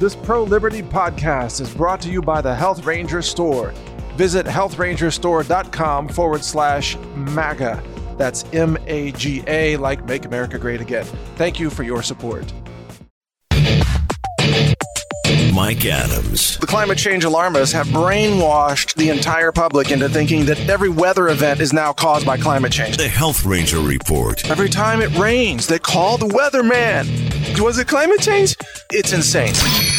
This pro-liberty podcast is brought to you by the Health Ranger Store. Visit healthrangerstore.com/MAGA. That's MAGA, like Make America Great Again. Thank you for your support. Mike Adams. The climate change alarmists have brainwashed the entire public into thinking that every weather event is now caused by climate change. The Health Ranger Report. Every time it rains, they call the weatherman. Was it climate change? It's insane.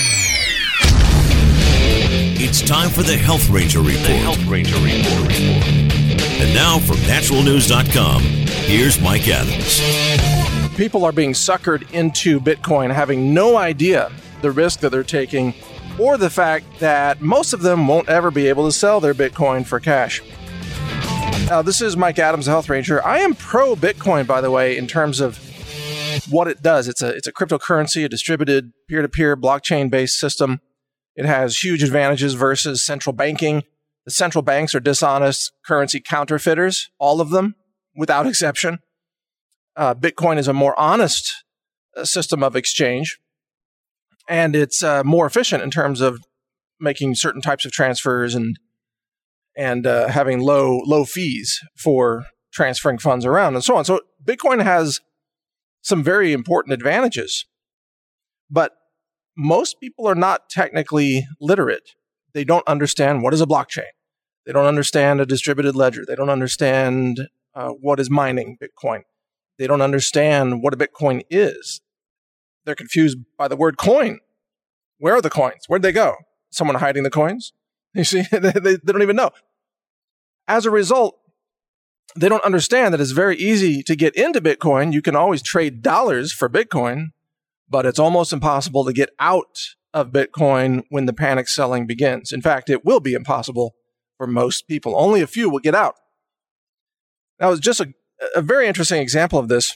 It's time for the Health Ranger Report. The Health Ranger Report. And now from naturalnews.com, here's Mike Adams. People are being suckered into Bitcoin having no idea the risk that they're taking or the fact that most of them won't ever be able to sell their Bitcoin for cash. This is Mike Adams, the Health Ranger. I am pro-Bitcoin, by the way, in terms of what it does. It's a cryptocurrency, a distributed peer-to-peer blockchain-based system. It has huge advantages versus central banking. The central banks are dishonest currency counterfeiters, all of them, without exception. Bitcoin is a more honest system of exchange, and it's more efficient in terms of making certain types of transfers and having low fees for transferring funds around and so on. So Bitcoin has some very important advantages, but most people are not technically literate. They don't understand what is a blockchain. They don't understand a distributed ledger. They don't understand what is mining Bitcoin. They don't understand what a Bitcoin is. They're confused by the word coin. Where are the coins? Where'd they go? Someone hiding the coins? You see, they don't even know. As a result, they don't understand that it's very easy to get into Bitcoin. You can always trade dollars for Bitcoin, but it's almost impossible to get out of Bitcoin when the panic selling begins. In fact, it will be impossible for most people. Only a few will get out. That was just a very interesting example of this.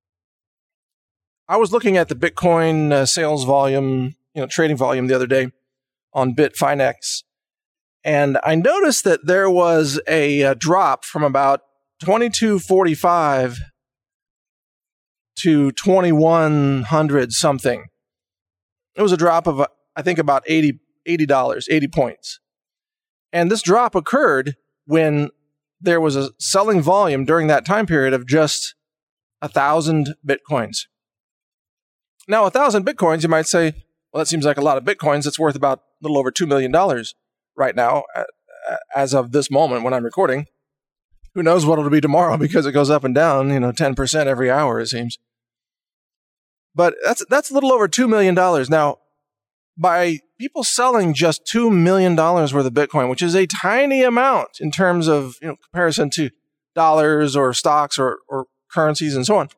I was looking at the Bitcoin sales volume, trading volume the other day on Bitfinex, and I noticed that there was a drop from about 2245 to 2100 something. It was a drop of, I think, about $80, 80 points. And this drop occurred when there was a selling volume during that time period of just 1,000 Bitcoins. Now, 1,000 Bitcoins, you might say, well, that seems like a lot of Bitcoins. It's worth about a little over $2 million right now, as of this moment when I'm recording. Who knows what it'll be tomorrow because it goes up and down, 10% every hour, it seems. But that's a little over $2 million. Now, by people selling just $2 million worth of Bitcoin, which is a tiny amount in terms of comparison to dollars or stocks or currencies and so on,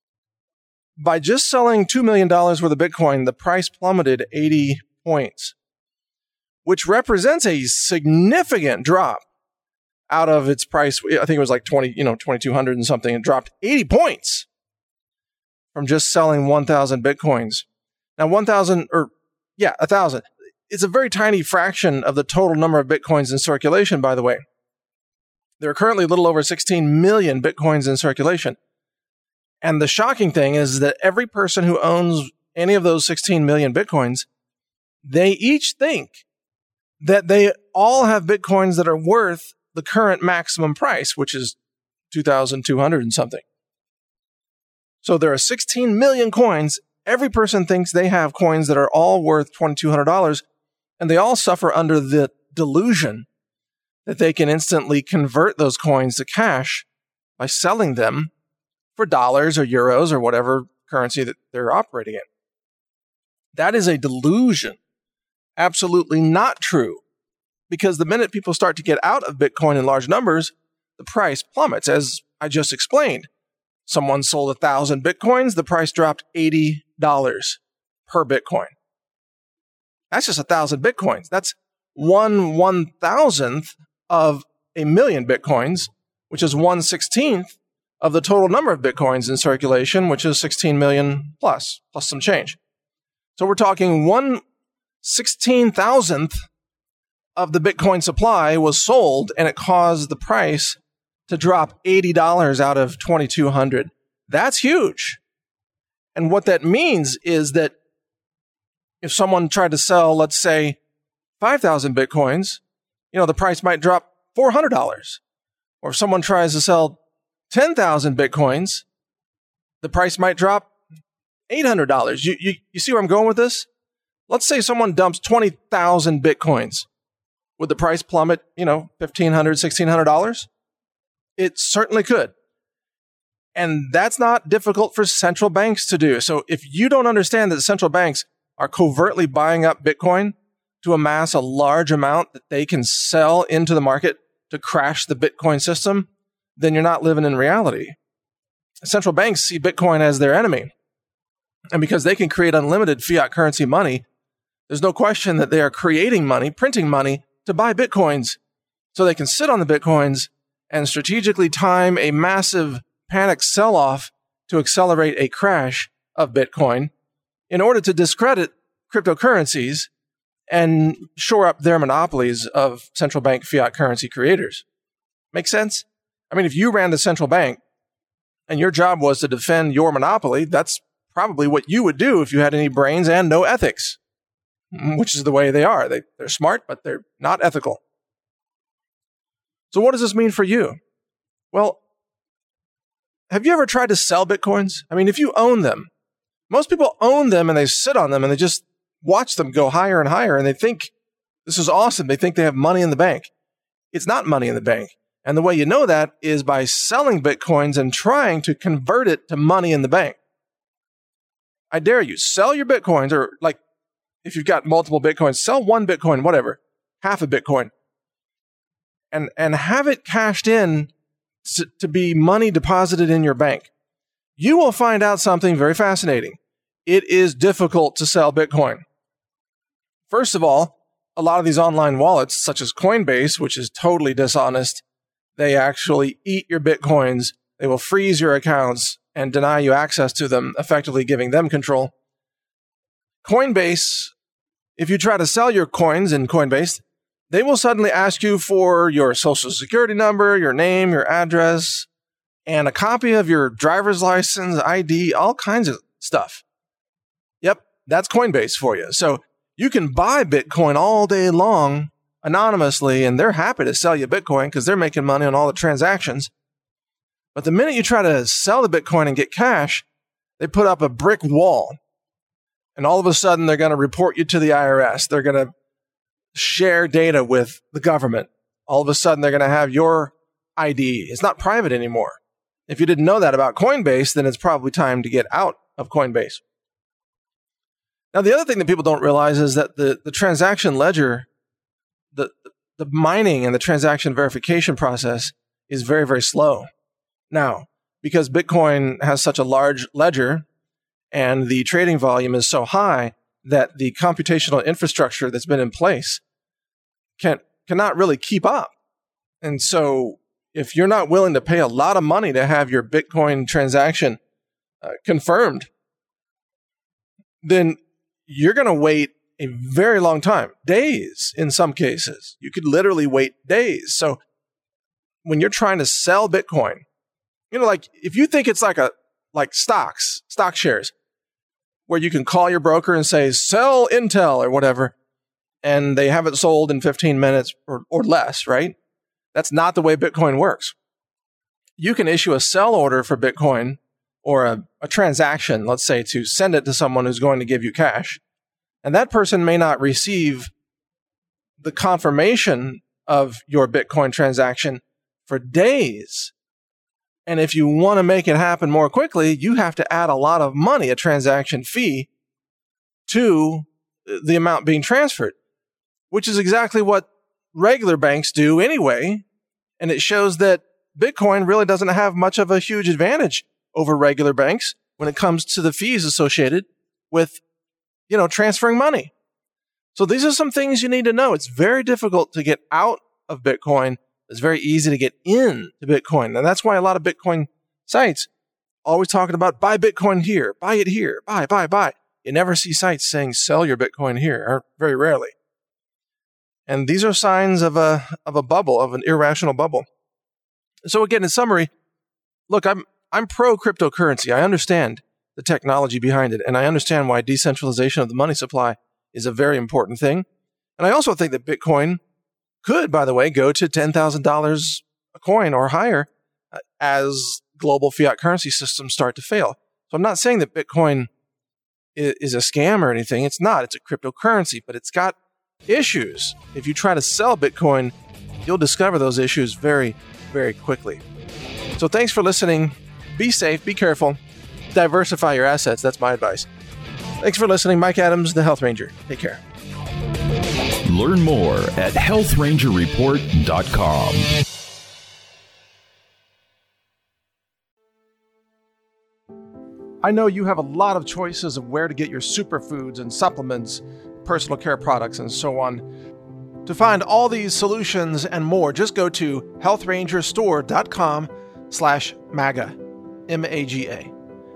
by just selling $2 million worth of Bitcoin, the price plummeted 80 points, which represents a significant drop out of its price. I think it was like 2,200 and something. It dropped 80 points from just selling 1,000 Bitcoins. Now, 1,000. It's a very tiny fraction of the total number of Bitcoins in circulation, by the way. There are currently a little over 16 million Bitcoins in circulation. And the shocking thing is that every person who owns any of those 16 million Bitcoins, they each think that they all have Bitcoins that are worth the current maximum price, which is 2,200 and something. So there are 16 million coins. Every person thinks they have coins that are all worth $2,200, and they all suffer under the delusion that they can instantly convert those coins to cash by selling them for dollars or euros or whatever currency that they're operating in. That is a delusion. Absolutely not true. Because the minute people start to get out of Bitcoin in large numbers, the price plummets, as I just explained. Someone sold 1,000 Bitcoins, the price dropped $80 per Bitcoin. That's just 1,000 Bitcoins. That's 1/1,000th of a million Bitcoins, which is 1/16th of the total number of Bitcoins in circulation, which is 16 million plus some change. So we're talking 1/16,000th of the Bitcoin supply was sold, and it caused the price to drop $80 out of 2,200. That's huge. And what that means is that if someone tried to sell, let's say, 5,000 Bitcoins, the price might drop $400. Or if someone tries to sell 10,000 Bitcoins, the price might drop $800. You see where I'm going with this? Let's say someone dumps 20,000 Bitcoins. Would the price plummet, $1,500, $1,600? It certainly could. And that's not difficult for central banks to do. So if you don't understand that central banks are covertly buying up Bitcoin to amass a large amount that they can sell into the market to crash the Bitcoin system, then you're not living in reality. Central banks see Bitcoin as their enemy. And because they can create unlimited fiat currency money, there's no question that they are creating money, printing money to buy Bitcoins so they can sit on the Bitcoins and strategically time a massive panic sell-off to accelerate a crash of Bitcoin in order to discredit cryptocurrencies and shore up their monopolies of central bank fiat currency creators. Make sense? I mean, if you ran the central bank and your job was to defend your monopoly, that's probably what you would do if you had any brains and no ethics, which is the way they are. They're smart, but they're not ethical. So what does this mean for you? Well, have you ever tried to sell Bitcoins? I mean, if you own them, most people own them and they sit on them and they just watch them go higher and higher and they think this is awesome. They think they have money in the bank. It's not money in the bank. And the way you know that is by selling Bitcoins and trying to convert it to money in the bank. I dare you, sell your Bitcoins, or like if you've got multiple Bitcoins, sell one Bitcoin, whatever, half a Bitcoin, and have it cashed in to be money deposited in your bank. You will find out something very fascinating. It is difficult to sell Bitcoin. First of all, a lot of these online wallets, such as Coinbase, which is totally dishonest, they actually eat your Bitcoins. They will freeze your accounts and deny you access to them, effectively giving them control. Coinbase, if you try to sell your coins in Coinbase, they will suddenly ask you for your social security number, your name, your address, and a copy of your driver's license, ID, all kinds of stuff. Yep, that's Coinbase for you. So you can buy Bitcoin all day long anonymously, and they're happy to sell you Bitcoin because they're making money on all the transactions. But the minute you try to sell the Bitcoin and get cash, they put up a brick wall. And all of a sudden, they're going to report you to the IRS. They're going to share data with the government. All of a sudden, they're going to have your ID. It's not private anymore. If you didn't know that about Coinbase, then it's probably time to get out of Coinbase. Now, the other thing that people don't realize is that the transaction ledger, the mining and the transaction verification process is very, very slow. Now, because Bitcoin has such a large ledger and the trading volume is so high that the computational infrastructure that's been in place cannot really keep up. And so if you're not willing to pay a lot of money to have your Bitcoin transaction confirmed, then you're going to wait a very long time, days in some cases. You could literally wait days. So when you're trying to sell Bitcoin, like if you think it's like stock shares, where you can call your broker and say, sell Intel or whatever, and they have it sold in 15 minutes or less, right? That's not the way Bitcoin works. You can issue a sell order for Bitcoin or a transaction, let's say, to send it to someone who's going to give you cash. And that person may not receive the confirmation of your Bitcoin transaction for days. And if you want to make it happen more quickly, you have to add a lot of money, a transaction fee, to the amount being transferred, which is exactly what regular banks do anyway. And it shows that Bitcoin really doesn't have much of a huge advantage over regular banks when it comes to the fees associated with, transferring money. So these are some things you need to know. It's very difficult to get out of Bitcoin. It's very easy to get into Bitcoin. And that's why a lot of Bitcoin sites always talking about buy Bitcoin here, buy it here, buy. You never see sites saying sell your Bitcoin here, or very rarely. And these are signs of a bubble, of an irrational bubble. So again, in summary, look, I'm pro cryptocurrency. I understand the technology behind it, and I understand why decentralization of the money supply is a very important thing. And I also think that Bitcoin could, by the way, go to $10,000 a coin or higher as global fiat currency systems start to fail. So I'm not saying that Bitcoin is a scam or anything. It's not. It's a cryptocurrency, but it's got issues. If you try to sell Bitcoin, you'll discover those issues very, very quickly. So thanks for listening. Be safe, be careful, diversify your assets. That's my advice. Thanks for listening. Mike Adams, the Health Ranger. Take care. Learn more at healthrangerreport.com. I know you have a lot of choices of where to get your superfoods and supplements, personal care products, and so on. To find all these solutions and more, just go to healthrangerstore.com/MAGA, M-A-G-A.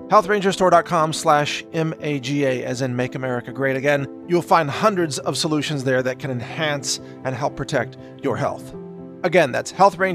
healthrangerstore.com/MAGA, as in Make America Great Again. You'll find hundreds of solutions there that can enhance and help protect your health. Again, that's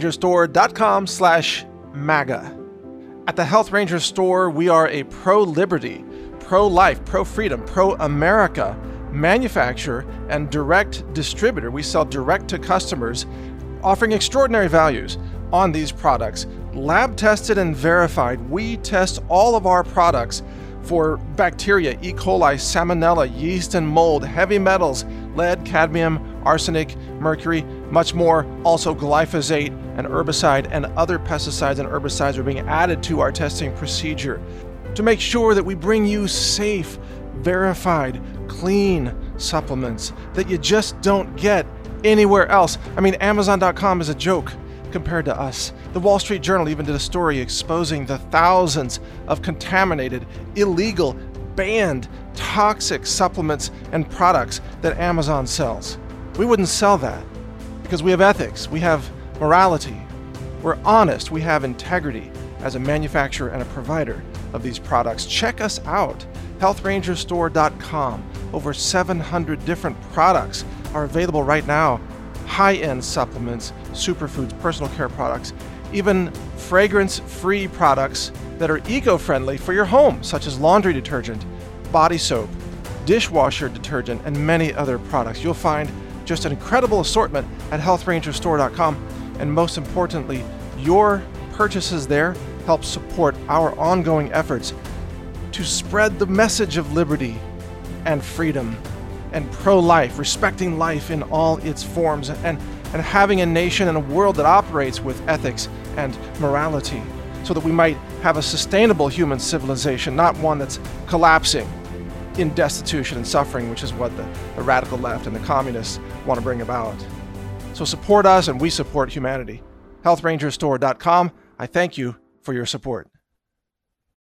healthrangerstore.com/MAGA. At the Health Ranger Store, we are a pro-liberty, pro-life, pro-freedom, pro-America manufacturer and direct distributor. We sell direct to customers, offering extraordinary values on these products. Lab tested and verified. We test all of our products for bacteria, E. coli, salmonella, yeast and mold, heavy metals, lead, cadmium, arsenic, mercury, much more. Also glyphosate and herbicide and other pesticides and herbicides are being added to our testing procedure to make sure that we bring you safe, verified, clean supplements that you just don't get anywhere else. I mean, Amazon.com is a joke compared to us. The Wall Street Journal even did a story exposing the thousands of contaminated, illegal, banned, toxic supplements and products that Amazon sells. We wouldn't sell that because we have ethics, we have morality, we're honest, we have integrity as a manufacturer and a provider of these products. Check us out, healthrangerstore.com. Over 700 different products are available right now. High-end supplements, superfoods, personal care products, even fragrance-free products that are eco-friendly for your home, such as laundry detergent, body soap, dishwasher detergent, and many other products. You'll find just an incredible assortment at healthrangerstore.com, and most importantly, your purchases there help support our ongoing efforts to spread the message of liberty and freedom and pro-life, respecting life in all its forms, and having a nation and a world that operates with ethics and morality so that we might have a sustainable human civilization, not one that's collapsing in destitution and suffering, which is what the radical left and the communists want to bring about. So support us and we support humanity. healthrangerstore.com. I thank you for your support.